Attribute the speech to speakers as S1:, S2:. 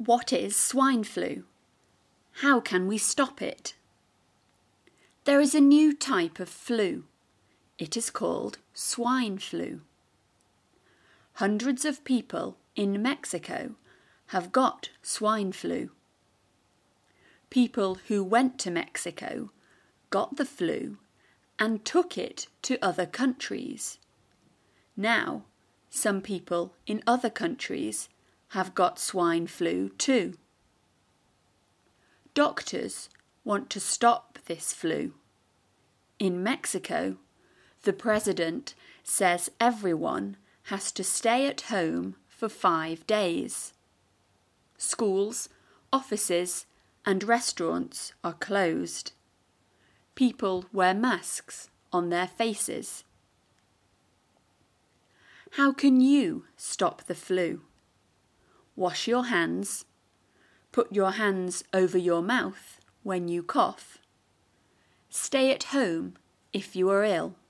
S1: What is swine flu? How can we stop it? There is a new type of flu. It is called swine flu. Hundreds of people in Mexico have got swine flu. People who went to Mexico got the flu and took it to other countries. Now, some people in other countries have got swine flu too. Doctors want to stop this flu. In Mexico, the president says everyone has to stay at home for 5 days. Schools, offices, and restaurants are closed. People wear masks on their faces. How can you stop the flu? Wash your hands. Put your hands over your mouth when you cough. Stay at home if you are ill.